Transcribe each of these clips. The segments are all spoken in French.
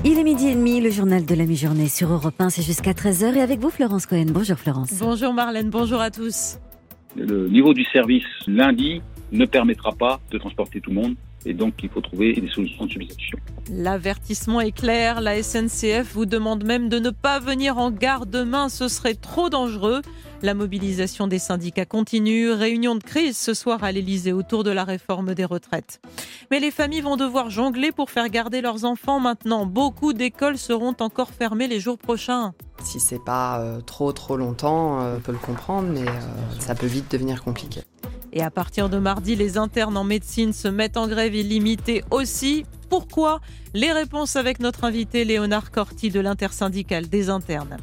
Il est 12h30, le journal de la mi-journée sur Europe 1, c'est jusqu'à 13h. Et avec vous, Florence Cohen. Bonjour Florence. Bonjour Marlène, bonjour à tous. Le niveau du service lundi ne permettra pas de transporter tout le monde. Et donc, il faut trouver des solutions de substitution. L'avertissement est clair. La SNCF vous demande même de ne pas venir en gare demain. Ce serait trop dangereux. La mobilisation des syndicats continue. Réunion de crise ce soir à l'Elysée autour de la réforme des retraites. Mais les familles vont devoir jongler pour faire garder leurs enfants maintenant. Beaucoup d'écoles seront encore fermées les jours prochains. Si c'est pas trop longtemps, on peut le comprendre, mais ça peut vite devenir compliqué. Et à partir de mardi, les internes en médecine se mettent en grève illimitée aussi. Pourquoi ? Les réponses avec notre invité Léonard Corti de l'intersyndicale des internes.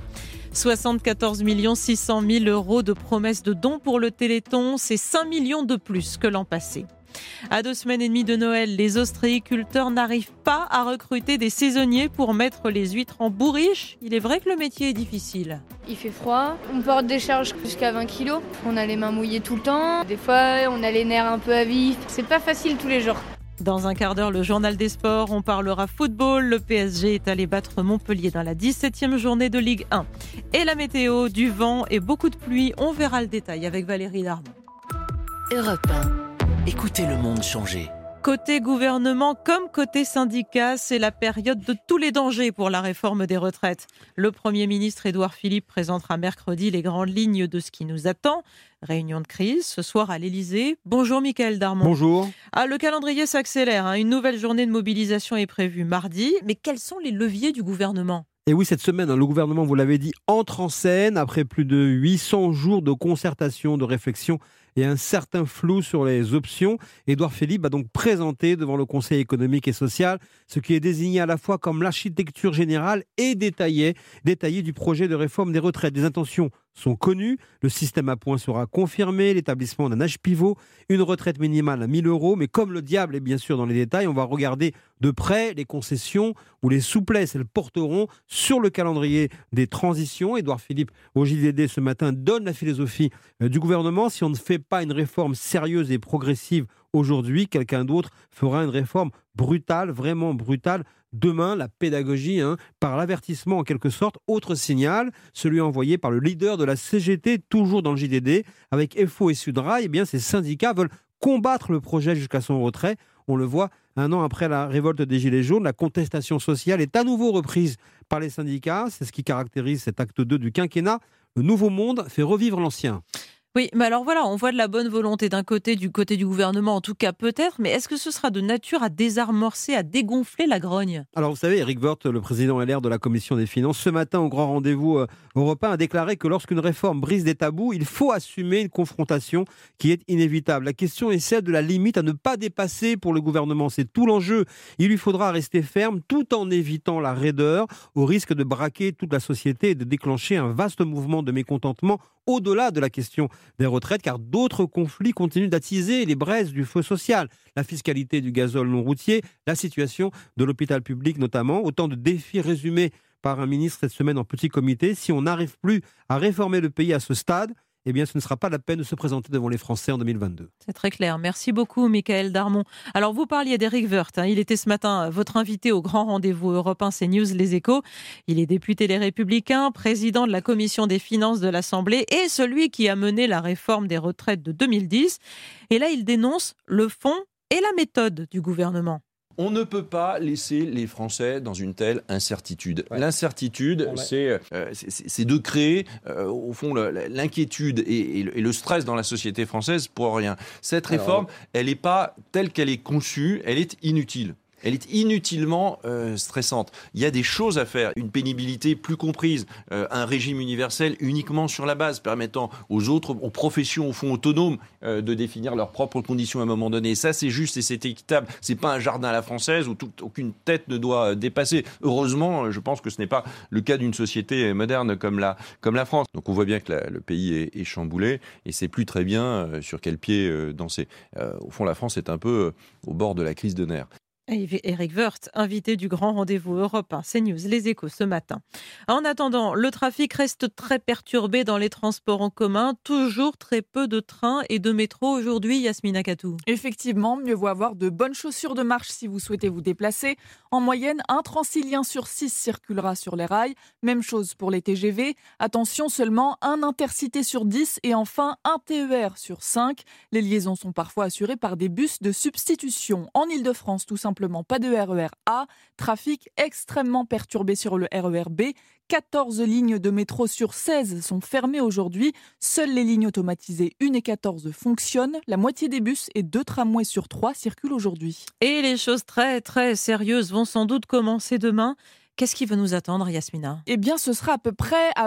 74 600 000 € de promesses de dons pour le Téléthon, c'est 5 millions de plus que l'an passé. À 2 semaines et demie de Noël, les ostréiculteurs n'arrivent pas à recruter des saisonniers pour mettre les huîtres en bourriche. Il est vrai que le métier est difficile. Il fait froid, on porte des charges jusqu'à 20 kilos, on a les mains mouillées tout le temps, des fois on a les nerfs un peu à vif, c'est pas facile tous les jours. Dans un quart d'heure, le journal des sports, on parlera football. Le PSG est allé battre Montpellier dans la 17e journée de Ligue 1. Et la météo, du vent et beaucoup de pluie, on verra le détail avec Valérie Darmon. Europe 1. Écoutez le monde changer. Côté gouvernement comme côté syndicat, c'est la période de tous les dangers pour la réforme des retraites. Le Premier ministre Édouard Philippe présentera mercredi les grandes lignes de ce qui nous attend. Réunion de crise ce soir à l'Elysée. Bonjour Mickaël Darmon. Bonjour. Le calendrier s'accélère. Une nouvelle journée de mobilisation est prévue mardi. Mais quels sont les leviers du gouvernement ? Et oui, cette semaine, le gouvernement, vous l'avez dit, entre en scène après plus de 800 jours de concertation, de réflexion et un certain flou sur les options. Édouard Philippe va donc présenter devant le Conseil économique et social ce qui est désigné à la fois comme l'architecture générale et détaillée du projet de réforme des retraites. Les intentions sont connues, le système à points sera confirmé, l'établissement d'un âge pivot, une retraite minimale à 1 000 €. Mais comme le diable est bien sûr dans les détails, on va regarder de près les concessions ou les souplesses elles porteront sur le calendrier des transitions. Édouard Philippe, au JDD ce matin, donne la philosophie du gouvernement. Si on ne fait pas une réforme sérieuse et progressive aujourd'hui, quelqu'un d'autre fera une réforme brutale, vraiment brutale. Demain, la pédagogie, par l'avertissement en quelque sorte. Autre signal, celui envoyé par le leader de la CGT, toujours dans le JDD, avec FO et Sudrail. Ces syndicats veulent combattre le projet jusqu'à son retrait. On le voit, 1 an après la révolte des Gilets jaunes, la contestation sociale est à nouveau reprise par les syndicats. C'est ce qui caractérise cet acte 2 du quinquennat. Le nouveau monde fait revivre l'ancien. Oui, mais alors voilà, on voit de la bonne volonté du côté du gouvernement, en tout cas peut-être, mais est-ce que ce sera de nature à désamorcer, à dégonfler la grogne ? Alors vous savez, Éric Woerth, le président LR de la Commission des Finances, ce matin au grand rendez-vous européen, a déclaré que lorsqu'une réforme brise des tabous, il faut assumer une confrontation qui est inévitable. La question est celle de la limite à ne pas dépasser pour le gouvernement. C'est tout l'enjeu. Il lui faudra rester ferme tout en évitant la raideur, au risque de braquer toute la société et de déclencher un vaste mouvement de mécontentement au-delà de la question des retraites, car d'autres conflits continuent d'attiser les braises du feu social. La fiscalité du gazole non routier, la situation de l'hôpital public notamment, autant de défis résumés par un ministre cette semaine en petit comité. Si on n'arrive plus à réformer le pays à ce stade, ce ne sera pas la peine de se présenter devant les Français en 2022. C'est très clair. Merci beaucoup, Mickaël Darmon. Alors, vous parliez d'Éric Woerth. Il était ce matin votre invité au grand rendez-vous Europe 1 CNews Les Échos. Il est député Les Républicains, président de la Commission des finances de l'Assemblée et celui qui a mené la réforme des retraites de 2010. Et là, il dénonce le fond et la méthode du gouvernement. On ne peut pas laisser les Français dans une telle incertitude. Ouais. L'incertitude, c'est de créer, au fond, l'inquiétude et le stress dans la société française pour rien. Cette réforme, elle n'est pas telle qu'elle est conçue, elle est inutile. Elle est inutilement stressante. Il y a des choses à faire, une pénibilité plus comprise, un régime universel uniquement sur la base, permettant aux professions au fond autonomes de définir leurs propres conditions à un moment donné. Ça, c'est juste et c'est équitable. C'est pas un jardin à la française où aucune tête ne doit dépasser. Heureusement, je pense que ce n'est pas le cas d'une société moderne comme la France. Donc on voit bien que le pays est chamboulé et c'est plus très bien sur quel pied danser. Au fond, la France est un peu au bord de la crise de nerfs. Éric Woerth, invité du grand rendez-vous Europe 1, CNews, Les Échos ce matin. En attendant, le trafic reste très perturbé dans les transports en commun. Toujours très peu de trains et de métro aujourd'hui, Yasmina Katou. Effectivement, mieux vaut avoir de bonnes chaussures de marche si vous souhaitez vous déplacer. En moyenne, un Transilien sur 6 circulera sur les rails. Même chose pour les TGV. Attention, seulement un Intercité sur 10 et enfin un TER sur 5. Les liaisons sont parfois assurées par des bus de substitution. En Ile-de-France, tout simplement, pas de RER A. Trafic extrêmement perturbé sur le RER B. 14 lignes de métro sur 16 sont fermées aujourd'hui. Seules les lignes automatisées 1 et 14 fonctionnent. La moitié des bus et 2 tramways sur 3 circulent aujourd'hui. Et les choses très très sérieuses vont sans doute commencer demain. Qu'est-ce qui va nous attendre, Yasmina ? Eh bien, ce sera à peu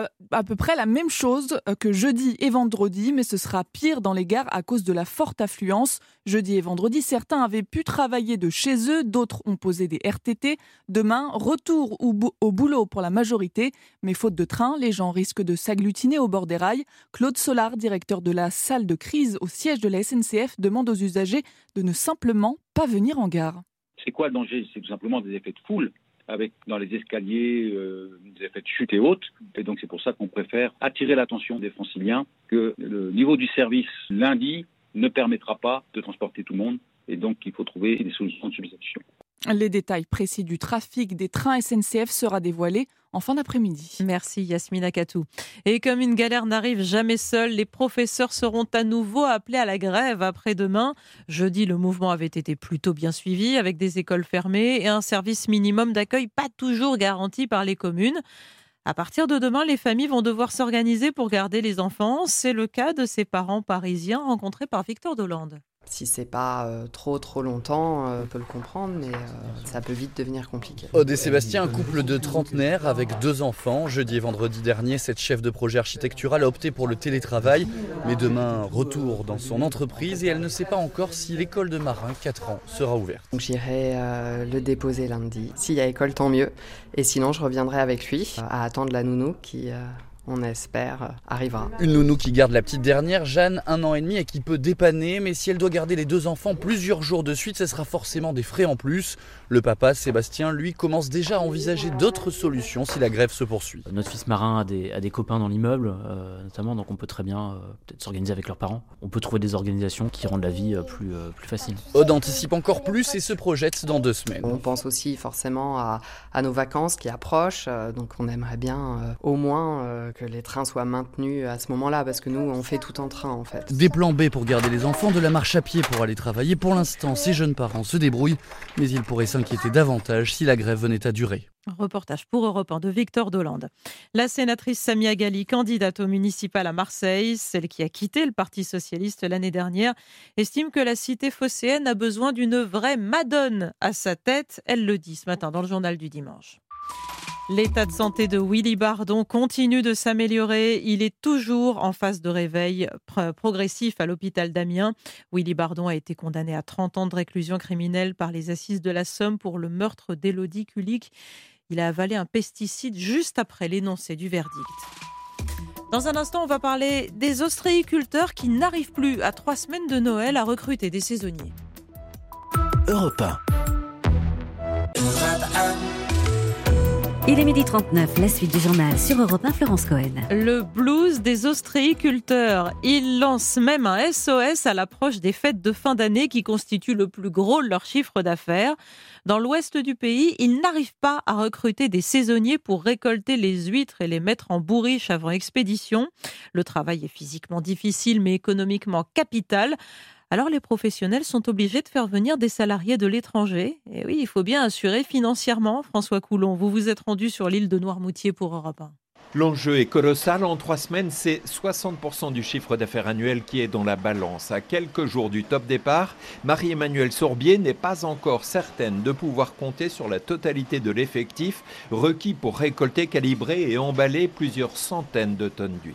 près la même chose que jeudi et vendredi, mais ce sera pire dans les gares à cause de la forte affluence. Jeudi et vendredi, certains avaient pu travailler de chez eux, d'autres ont posé des RTT. Demain, retour au boulot pour la majorité, mais faute de train, les gens risquent de s'agglutiner au bord des rails. Claude Solar, directeur de la salle de crise au siège de la SNCF, demande aux usagers de ne simplement pas venir en gare. C'est quoi le danger ? C'est tout simplement des effets de foule, avec dans les escaliers, des effets de chute et autres. Et donc c'est pour ça qu'on préfère attirer l'attention des Franciliens que le niveau du service lundi ne permettra pas de transporter tout le monde. Et donc il faut trouver des solutions de substitution. Les détails précis du trafic des trains SNCF sera dévoilé en fin d'après-midi. Merci Yasmina Katou. Et comme une galère n'arrive jamais seule, les professeurs seront à nouveau appelés à la grève après-demain. Jeudi, le mouvement avait été plutôt bien suivi avec des écoles fermées et un service minimum d'accueil pas toujours garanti par les communes. À partir de demain, les familles vont devoir s'organiser pour garder les enfants. C'est le cas de ces parents parisiens rencontrés par Victor Dolande. Si c'est pas trop longtemps, on peut le comprendre, mais ça peut vite devenir compliqué. Aude et Sébastien, un couple de trentenaires avec 2 enfants. Jeudi et vendredi dernier, cette chef de projet architectural a opté pour le télétravail. Mais demain, retour dans son entreprise et elle ne sait pas encore si l'école de marins, 4 ans, sera ouverte. Donc j'irai le déposer lundi. S'il y a école, tant mieux. Et sinon, je reviendrai avec lui à attendre la nounou qui... on espère, arrivera. Une nounou qui garde la petite dernière, Jeanne, 1 an et demi, et qui peut dépanner. Mais si elle doit garder les 2 enfants plusieurs jours de suite, ce sera forcément des frais en plus. Le papa, Sébastien, lui, commence déjà à envisager d'autres solutions si la grève se poursuit. Notre fils marin a des copains dans l'immeuble, notamment, donc on peut très bien peut-être s'organiser avec leurs parents. On peut trouver des organisations qui rendent la vie plus facile. Aude anticipe encore plus et se projette dans 2 semaines. On pense aussi forcément à nos vacances qui approchent, donc on aimerait bien au moins que les trains soient maintenus à ce moment-là, parce que nous, on fait tout en train en fait. Des plans B pour garder les enfants, de la marche à pied pour aller travailler. Pour l'instant, ces jeunes parents se débrouillent, mais ils pourraient s'inquiéter davantage si la grève venait à durer. Reportage pour Europe 1 de Victor Dolande. La sénatrice Samia Ghali, candidate au municipal à Marseille, celle qui a quitté le Parti socialiste l'année dernière, estime que la cité phocéenne a besoin d'une vraie madone à sa tête. Elle le dit ce matin dans le journal du dimanche. L'état de santé de Willy Bardon continue de s'améliorer. Il est toujours en phase de réveil progressif à l'hôpital d'Amiens. Willy Bardon a été condamné à 30 ans de réclusion criminelle par les assises de la Somme pour le meurtre d'Élodie Kulik. Il a avalé un pesticide juste après l'énoncé du verdict. Dans un instant, on va parler des ostréiculteurs qui n'arrivent plus, à 3 semaines de Noël, à recruter des saisonniers. Europe 1. Il est 12h39, la suite du journal sur Europe 1, Florence Cohen. Le blues des ostréiculteurs. Ils lancent même un SOS à l'approche des fêtes de fin d'année qui constituent le plus gros de leur chiffre d'affaires. Dans l'ouest du pays, ils n'arrivent pas à recruter des saisonniers pour récolter les huîtres et les mettre en bourriche avant expédition. Le travail est physiquement difficile mais économiquement capital. Alors les professionnels sont obligés de faire venir des salariés de l'étranger. Et oui, il faut bien assurer financièrement. François Coulon, vous vous êtes rendu sur l'île de Noirmoutier pour Europe 1. L'enjeu est colossal. En 3 semaines, c'est 60% du chiffre d'affaires annuel qui est dans la balance. À quelques jours du top départ, Marie-Emmanuelle Sorbier n'est pas encore certaine de pouvoir compter sur la totalité de l'effectif requis pour récolter, calibrer et emballer plusieurs centaines de tonnes d'huîtres.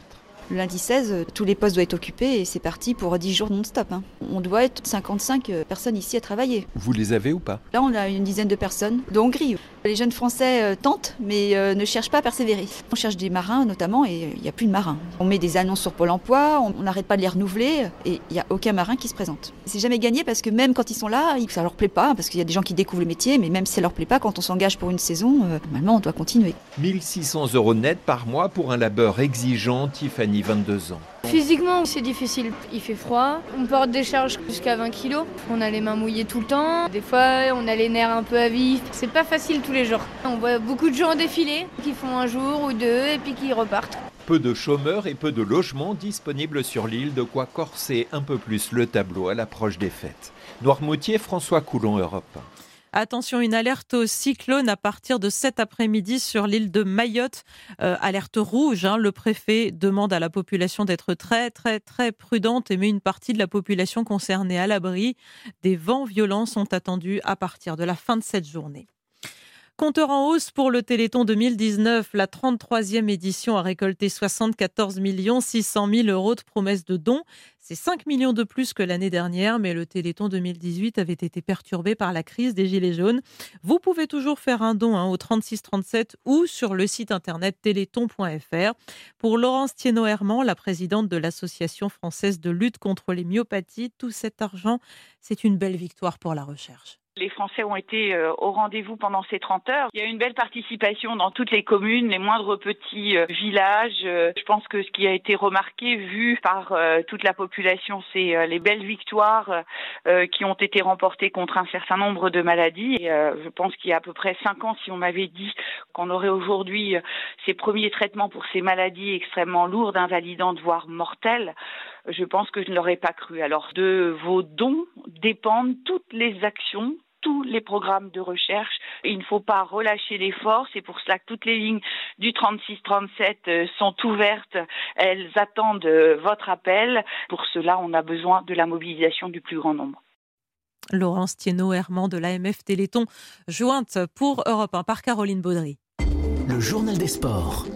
Le lundi 16, tous les postes doivent être occupés et c'est parti pour 10 jours non-stop. On doit être 55 personnes ici à travailler. Vous les avez ou pas? Là, on a une dizaine de personnes de Hongrie. Les jeunes Français tentent, mais ne cherchent pas à persévérer. On cherche des marins notamment et il n'y a plus de marins. On met des annonces sur Pôle emploi, on n'arrête pas de les renouveler et il n'y a aucun marin qui se présente. C'est jamais gagné parce que même quand ils sont là, ça leur plaît pas, parce qu'il y a des gens qui découvrent le métier, mais même si ça leur plaît pas, quand on s'engage pour une saison, normalement on doit continuer. 1 600 € net par mois pour un labeur exigeant, Tiffany, 22 ans. Physiquement, c'est difficile. Il fait froid. On porte des charges jusqu'à 20 kilos. On a les mains mouillées tout le temps. Des fois, on a les nerfs un peu à vif. C'est pas facile tous les jours. On voit beaucoup de gens défiler, qui font un jour ou deux et puis qui repartent. Peu de chômeurs et peu de logements disponibles sur l'île, de quoi corser un peu plus le tableau à l'approche des fêtes. Noirmoutier, François Coulon, Europe. Attention, une alerte au cyclone à partir de cet après-midi sur l'île de Mayotte. Alerte rouge, le préfet demande à la population d'être très prudente et met une partie de la population concernée à l'abri. Des vents violents sont attendus à partir de la fin de cette journée. Compteur en hausse pour le Téléthon 2019. La 33e édition a récolté 74 600 000 € de promesses de dons. C'est 5 millions de plus que l'année dernière, mais le Téléthon 2018 avait été perturbé par la crise des Gilets jaunes. Vous pouvez toujours faire un don au 36 37 ou sur le site internet téléthon.fr. Pour Laurence Thienot-Herman, la présidente de l'Association française de lutte contre les myopathies, tout cet argent, c'est une belle victoire pour la recherche. Les Français ont été au rendez-vous pendant ces 30 heures. Il y a une belle participation dans toutes les communes, les moindres petits villages. Je pense que ce qui a été remarqué, vu par toute la population, c'est les belles victoires qui ont été remportées contre un certain nombre de maladies. Et, je pense qu'il y a à peu près 5 ans, si on m'avait dit qu'on aurait aujourd'hui ces premiers traitements pour ces maladies extrêmement lourdes, invalidantes, voire mortelles, je pense que je ne l'aurais pas cru. Alors, de vos dons dépendent toutes les actions, tous les programmes de recherche. Il ne faut pas relâcher l'effort. C'est pour cela que toutes les lignes du 36-37 sont ouvertes. Elles attendent votre appel. Pour cela, on a besoin de la mobilisation du plus grand nombre. Laurence Thienot-Herman de l'AMF Téléthon, jointe pour Europe 1 par Caroline Baudry. Le journal des sports.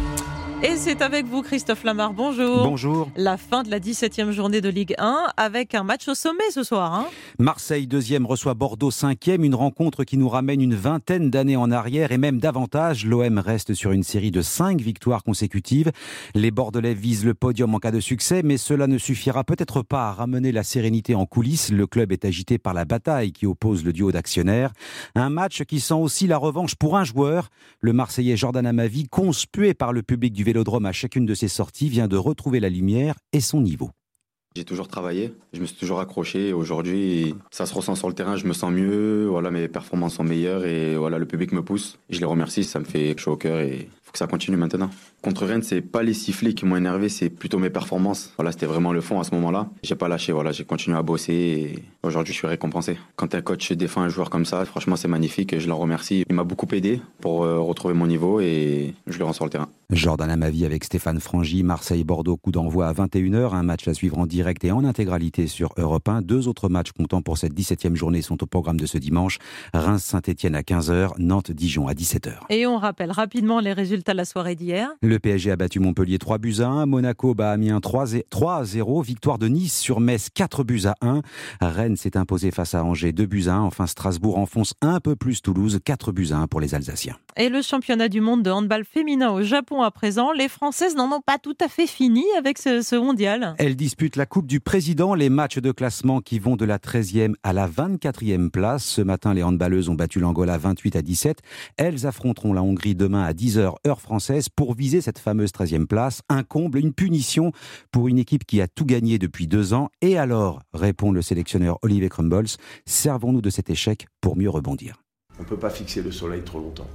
Et c'est avec vous, Christophe Lamar. Bonjour. Bonjour. La fin de la 17e journée de Ligue 1 avec un match au sommet ce soir. Marseille 2e reçoit Bordeaux 5e. Une rencontre qui nous ramène une vingtaine d'années en arrière et même davantage. L'OM reste sur une série de 5 victoires consécutives. Les Bordelais visent le podium en cas de succès, mais cela ne suffira peut-être pas à ramener la sérénité en coulisses. Le club est agité par la bataille qui oppose le duo d'actionnaires. Un match qui sent aussi la revanche pour un joueur. Le Marseillais Jordan Amavi, conspué par le public du Vélodrome à chacune de ses sorties, vient de retrouver la lumière et son niveau. J'ai toujours travaillé, je me suis toujours accroché. Aujourd'hui, ça se ressent sur le terrain, je me sens mieux, mes performances sont meilleures et le public me pousse. Je les remercie, ça me fait chaud au cœur et il faut que ça continue maintenant. Contre Rennes, c'est pas les sifflets qui m'ont énervé, c'est plutôt mes performances. C'était vraiment le fond à ce moment-là. J'ai pas lâché, j'ai continué à bosser et aujourd'hui je suis récompensé. Quand un coach défend un joueur comme ça, franchement c'est magnifique et je l'en remercie. Il m'a beaucoup aidé pour retrouver mon niveau et je le rends sur le terrain. Jordan Amavi avec Stéphane Frangy, Marseille-Bordeaux, coup d'envoi à 21h, un match à suivre en direct et en intégralité sur Europe 1. 2 autres matchs comptant pour cette 17e journée sont au programme de ce dimanche. Reims-Saint-Etienne à 15h, Nantes-Dijon à 17h. Et on rappelle rapidement les résultats de la soirée d'hier. Le PSG a battu Montpellier 3-1, Monaco bat Amiens 3-0, victoire de Nice sur Metz 4-1. Rennes s'est imposé face à Angers 2-1. Enfin, Strasbourg enfonce un peu plus Toulouse 4-1 pour les Alsaciens. Et le championnat du monde de handball féminin au Japon à présent, les Françaises n'en ont pas tout à fait fini avec ce mondial. Elles disputent la Coupe du Président, les matchs de classement qui vont de la 13e à la 24e place. Ce matin, les handballeuses ont battu l'Angola 28-17. Elles affronteront la Hongrie demain à 10h heure française pour viser cette fameuse 13e place. Un comble, une punition pour une équipe qui a tout gagné depuis 2 ans. Et alors, répond le sélectionneur Olivier Crumbles, servons-nous de cet échec pour mieux rebondir. On ne peut pas fixer le soleil trop longtemps.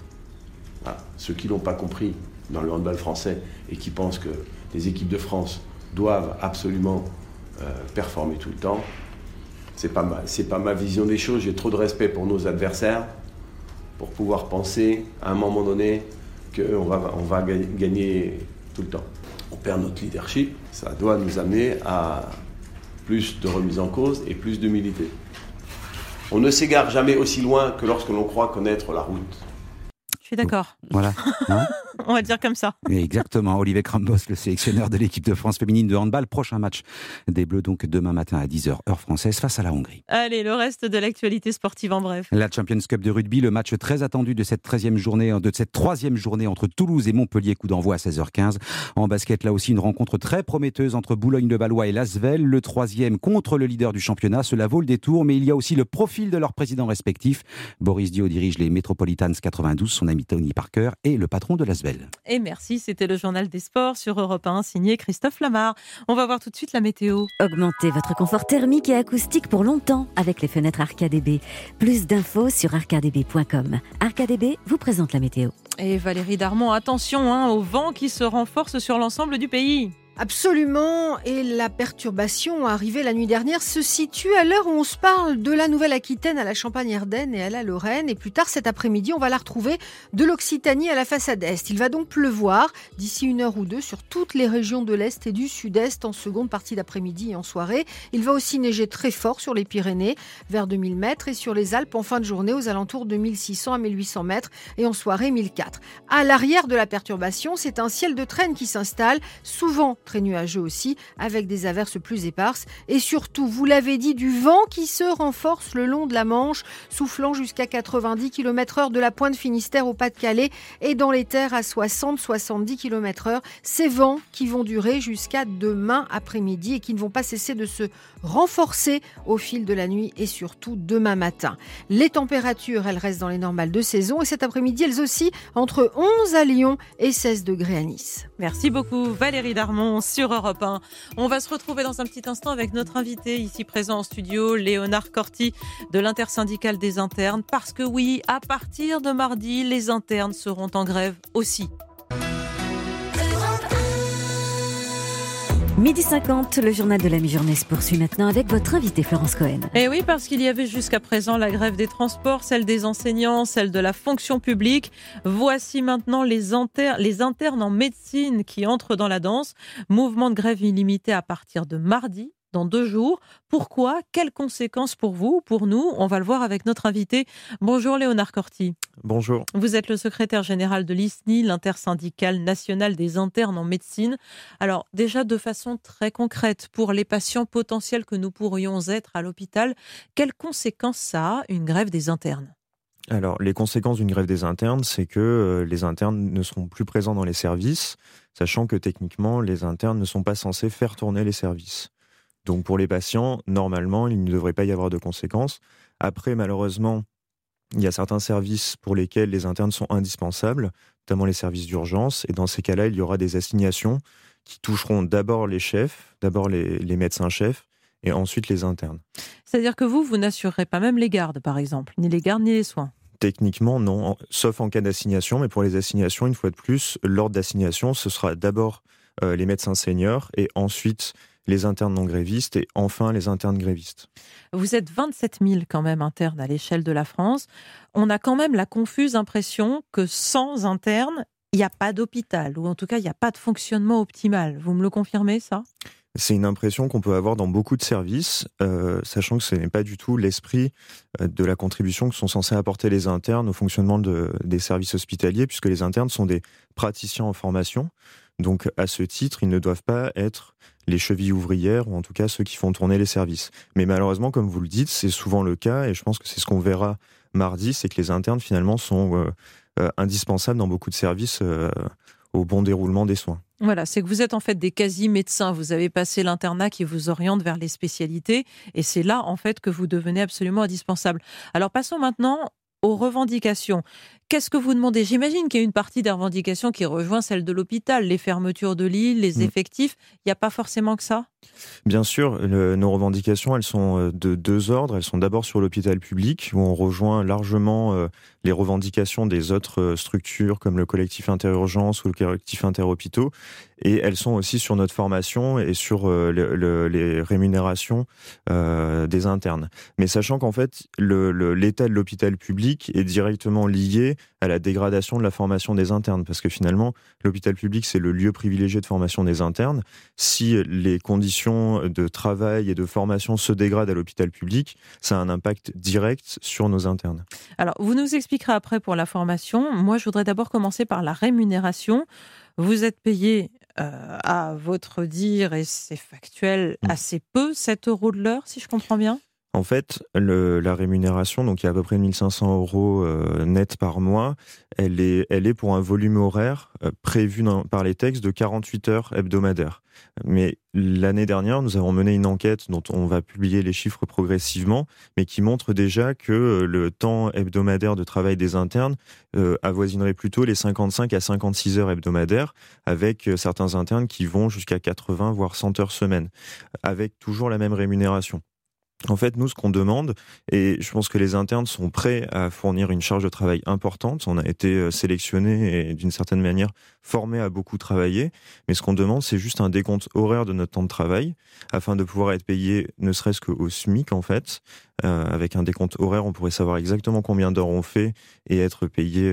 Ceux qui ne l'ont pas compris dans le handball français et qui pensent que les équipes de France doivent absolument performer tout le temps, c'est pas ma vision des choses. J'ai trop de respect pour nos adversaires pour pouvoir penser à un moment donné qu'on va gagner tout le temps. On perd notre leadership, ça doit nous amener à plus de remise en cause et plus d'humilité. On ne s'égare jamais aussi loin que lorsque l'on croit connaître la route. Je suis d'accord. Voilà. On va dire comme ça. Exactement. Olivier Crambos, le sélectionneur de l'équipe de France féminine de handball. Prochain match des Bleus, donc demain matin à 10h, heure française, face à la Hongrie. Allez, le reste de l'actualité sportive en bref. La Champions Cup de rugby, le match très attendu de cette troisième journée entre Toulouse et Montpellier, coup d'envoi à 16h15. En basket, là aussi, une rencontre très prometteuse entre Boulogne-le-Valois et l'Asvel. Le troisième contre le leader du championnat. Cela vaut le détour, mais il y a aussi le profil de leurs présidents respectifs. Boris Dio dirige les Metropolitans 92, son ami Tony Parker et le patron de l'Asvel. Et merci, c'était le journal des sports sur Europe 1, signé Christophe Lamar. On va voir tout de suite la météo. Augmentez votre confort thermique et acoustique pour longtemps avec les fenêtres ArcaDB. Plus d'infos sur arcadb.com. ArcaDB vous présente la météo. Et Valérie Darmon, attention au vent qui se renforce sur l'ensemble du pays. Absolument, et la perturbation arrivée la nuit dernière se situe à l'heure où on se parle de la Nouvelle-Aquitaine à la Champagne-Ardenne et à la Lorraine. Et plus tard cet après-midi, on va la retrouver de l'Occitanie à la façade Est. Il va donc pleuvoir d'ici 1 heure ou 2 sur toutes les régions de l'Est et du Sud-Est en seconde partie d'après-midi et en soirée. Il va aussi neiger très fort sur les Pyrénées, vers 2000 mètres, et sur les Alpes en fin de journée aux alentours de 1600 à 1800 mètres et en soirée 1004. À l'arrière de la perturbation, c'est un ciel de traîne qui s'installe, souvent très nuageux aussi, avec des averses plus éparses. Et surtout, vous l'avez dit, du vent qui se renforce le long de la Manche, soufflant jusqu'à 90 km/h de la pointe Finistère au Pas-de-Calais et dans les terres à 60-70 km/h. Ces vents qui vont durer jusqu'à demain après-midi et qui ne vont pas cesser de se renforcer au fil de la nuit et surtout demain matin. Les températures, elles restent dans les normales de saison et cet après-midi, elles aussi, entre 11 à Lyon et 16 degrés à Nice. Merci beaucoup Valérie Darmon sur Europe 1. On va se retrouver dans un petit instant avec notre invité ici présent en studio, Léonard Corti de l'intersyndicale des internes. Parce que oui, à partir de mardi, les internes seront en grève aussi. 12h50, le journal de la mi-journée se poursuit maintenant avec votre invité Florence Cohen. Et oui, parce qu'il y avait jusqu'à présent la grève des transports, celle des enseignants, celle de la fonction publique. Voici maintenant les internes en médecine qui entrent dans la danse. Mouvement de grève illimité à partir de mardi, dans 2 jours. Pourquoi ? Quelles conséquences pour vous, pour nous ? On va le voir avec notre invité. Bonjour Léonard Corti. Bonjour. Vous êtes le secrétaire général de l'ISNI, l'intersyndicale nationale des internes en médecine. Alors déjà de façon très concrète, pour les patients potentiels que nous pourrions être à l'hôpital, quelles conséquences ça a, une grève des internes ? Alors, les conséquences d'une grève des internes, c'est que les internes ne seront plus présents dans les services, sachant que techniquement, les internes ne sont pas censés faire tourner les services. Donc pour les patients, normalement, il ne devrait pas y avoir de conséquences. Après, malheureusement, il y a certains services pour lesquels les internes sont indispensables, notamment les services d'urgence. Et dans ces cas-là, il y aura des assignations qui toucheront d'abord les chefs, d'abord les médecins-chefs, et ensuite les internes. C'est-à-dire que vous n'assurerez pas même les gardes, par exemple, ni les gardes ni les soins ? Techniquement, non, sauf en cas d'assignation. Mais pour les assignations, une fois de plus, l'ordre d'assignation, ce sera d'abord les médecins seniors et ensuite les internes non grévistes et enfin les internes grévistes. Vous êtes 27 000 quand même internes à l'échelle de la France. On a quand même la confuse impression que sans internes, il n'y a pas d'hôpital, ou en tout cas, il n'y a pas de fonctionnement optimal. Vous me le confirmez, ça ? C'est une impression qu'on peut avoir dans beaucoup de services, sachant que ce n'est pas du tout l'esprit de la contribution que sont censés apporter les internes au fonctionnement des services hospitaliers, puisque les internes sont des praticiens en formation. Donc, à ce titre, ils ne doivent pas être les chevilles ouvrières, ou en tout cas ceux qui font tourner les services. Mais malheureusement, comme vous le dites, c'est souvent le cas, et je pense que c'est ce qu'on verra mardi, c'est que les internes, finalement, sont indispensables dans beaucoup de services au bon déroulement des soins. Voilà, c'est que vous êtes en fait des quasi-médecins. Vous avez passé l'internat qui vous oriente vers les spécialités, et c'est là, en fait, que vous devenez absolument indispensable. Alors, passons maintenant aux revendications. Qu'est-ce que vous demandez ? J'imagine qu'il y a une partie des revendications qui rejoint celle de l'hôpital, les fermetures de lits, les effectifs. Il n'y a pas forcément que ça ? Bien sûr, nos revendications, elles sont de 2 ordres. Elles sont d'abord sur l'hôpital public, où on rejoint largement les revendications des autres structures, comme le collectif interurgence ou le collectif interhôpitaux. Et elles sont aussi sur notre formation et sur les rémunérations des internes. Mais sachant qu'en fait, l'état de l'hôpital public est directement lié à la dégradation de la formation des internes. Parce que finalement, l'hôpital public, c'est le lieu privilégié de formation des internes. Si les conditions de travail et de formation se dégradent à l'hôpital public, ça a un impact direct sur nos internes. Alors, vous nous expliquerez après pour la formation. Moi, je voudrais d'abord commencer par la rémunération. Vous êtes payé à votre dire, et c'est factuel, assez peu, 7 € de l'heure, si je comprends bien. En fait, la rémunération, donc il y a à peu près 1 500 € net par mois, elle est pour un volume horaire prévu par les textes de 48 heures hebdomadaires. Mais l'année dernière, nous avons mené une enquête dont on va publier les chiffres progressivement, mais qui montre déjà que le temps hebdomadaire de travail des internes avoisinerait plutôt les 55 à 56 heures hebdomadaires, avec certains internes qui vont jusqu'à 80 voire 100 heures semaine, avec toujours la même rémunération. En fait, nous, ce qu'on demande, et je pense que les internes sont prêts à fournir une charge de travail importante, on a été sélectionnés et d'une certaine manière formés à beaucoup travailler, mais ce qu'on demande, c'est juste un décompte horaire de notre temps de travail, afin de pouvoir être payé ne serait-ce qu'au SMIC, en fait. Avec un décompte horaire, on pourrait savoir exactement combien d'heures on fait et être payé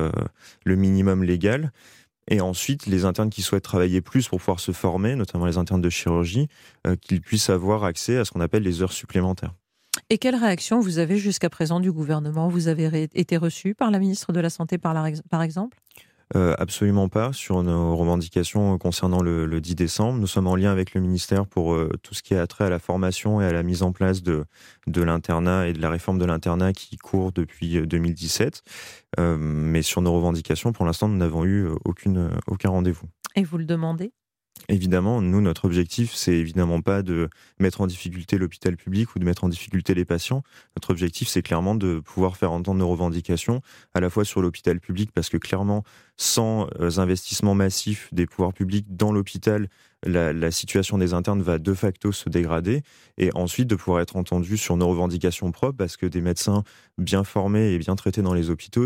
le minimum légal. Et ensuite, les internes qui souhaitent travailler plus pour pouvoir se former, notamment les internes de chirurgie, qu'ils puissent avoir accès à ce qu'on appelle les heures supplémentaires. Et quelle réaction vous avez jusqu'à présent du gouvernement ? Vous avez été reçu par la ministre de la Santé, par exemple ? Absolument pas. Sur nos revendications concernant le 10 décembre, nous sommes en lien avec le ministère pour tout ce qui a trait à la formation et à la mise en place de l'internat et de la réforme de l'internat qui court depuis 2017. Mais sur nos revendications, pour l'instant, nous n'avons eu aucun rendez-vous. Et vous le demandez ? Évidemment, nous, notre objectif, c'est évidemment pas de mettre en difficulté l'hôpital public ou de mettre en difficulté les patients. Notre objectif, c'est clairement de pouvoir faire entendre nos revendications, à la fois sur l'hôpital public, parce que clairement, sans investissement massif des pouvoirs publics dans l'hôpital, la situation des internes va de facto se dégrader, et ensuite de pouvoir être entendu sur nos revendications propres, parce que des médecins bien formés et bien traités dans les hôpitaux,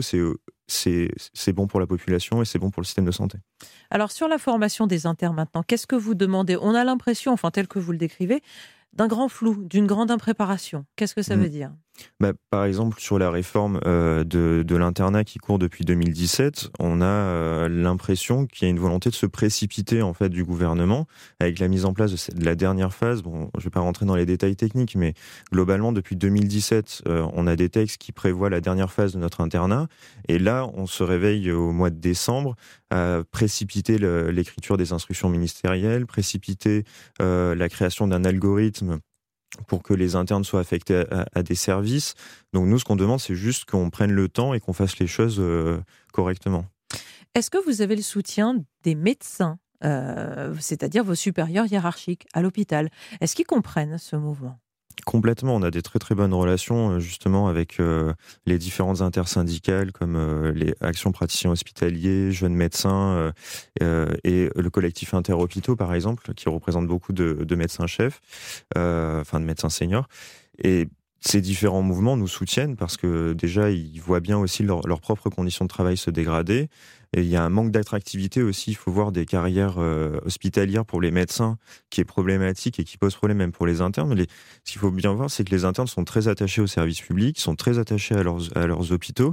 c'est bon pour la population et c'est bon pour le système de santé. Alors sur la formation des internes maintenant, qu'est-ce que vous demandez ? On a l'impression, enfin tel que vous le décrivez, d'un grand flou, d'une grande impréparation. Qu'est-ce que ça veut dire ? Par exemple, sur la réforme de l'internat qui court depuis 2017, on a l'impression qu'il y a une volonté de se précipiter en fait du gouvernement avec la mise en place de la dernière phase. Bon, je ne vais pas rentrer dans les détails techniques, mais globalement, depuis 2017, on a des textes qui prévoient la dernière phase de notre internat. Et là, on se réveille au mois de décembre à précipiter l'écriture des instructions ministérielles, précipiter la création d'un algorithme pour que les internes soient affectés à des services. Donc nous, ce qu'on demande, c'est juste qu'on prenne le temps et qu'on fasse les choses correctement. Est-ce que vous avez le soutien des médecins, c'est-à-dire vos supérieurs hiérarchiques à l'hôpital ? Est-ce qu'ils comprennent ce mouvement ? Complètement, on a des très très bonnes relations justement avec les différentes intersyndicales comme les Actions Praticiens Hospitaliers, Jeunes Médecins et le collectif Interhôpitaux par exemple, qui représente beaucoup de médecins-chefs, de médecins seniors. Et ces différents mouvements nous soutiennent parce que déjà, ils voient bien aussi leurs propres conditions de travail se dégrader. Et il y a un manque d'attractivité aussi. Il faut voir des carrières hospitalières pour les médecins qui est problématique et qui pose problème même pour les internes. Ce qu'il faut bien voir, c'est que les internes sont très attachés au service public, sont très attachés à leurs hôpitaux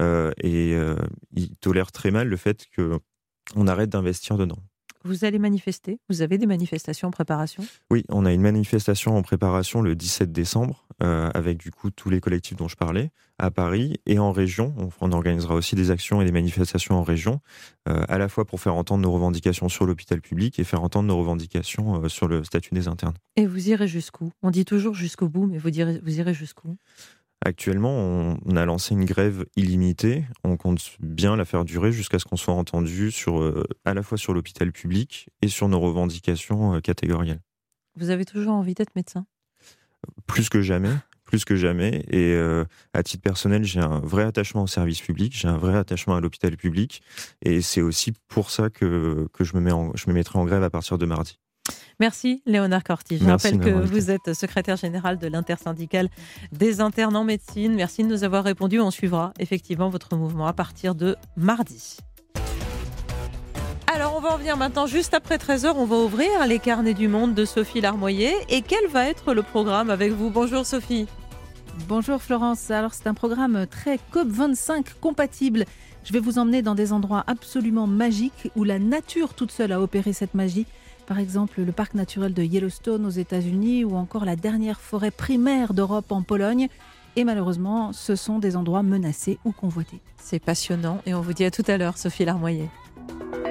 et ils tolèrent très mal le fait qu'on arrête d'investir dedans. Vous allez manifester ? Vous avez des manifestations en préparation ? Oui, on a une manifestation en préparation le 17 décembre avec du coup tous les collectifs dont je parlais à Paris et en région. On organisera aussi des actions et des manifestations en région, à la fois pour faire entendre nos revendications sur l'hôpital public et faire entendre nos revendications sur le statut des internes. Et vous irez jusqu'où ? On dit toujours jusqu'au bout, mais vous irez jusqu'où ? Actuellement, on a lancé une grève illimitée. On compte bien la faire durer jusqu'à ce qu'on soit entendu à la fois sur l'hôpital public et sur nos revendications catégorielles. Vous avez toujours envie d'être médecin ? Plus que jamais. Et à titre personnel, j'ai un vrai attachement au service public, j'ai un vrai attachement à l'hôpital public. Et c'est aussi pour ça que je me mettrai en grève à partir de mardi. Merci Léonard Corti. Je rappelle que vous êtes secrétaire général de l'intersyndicale des internes en médecine. Merci de nous avoir répondu. On suivra effectivement votre mouvement à partir de mardi. Alors on va en venir maintenant, juste après 13h, on va ouvrir les carnets du monde de Sophie Larmoyer. Et quel va être le programme avec vous ? Bonjour Sophie. Bonjour Florence, alors c'est un programme très COP25 compatible. Je vais vous emmener dans des endroits absolument magiques où la nature toute seule a opéré cette magie. Par exemple, le parc naturel de Yellowstone aux États-Unis ou encore la dernière forêt primaire d'Europe en Pologne. Et malheureusement, ce sont des endroits menacés ou convoités. C'est passionnant et on vous dit à tout à l'heure, Sophie Larmoyer.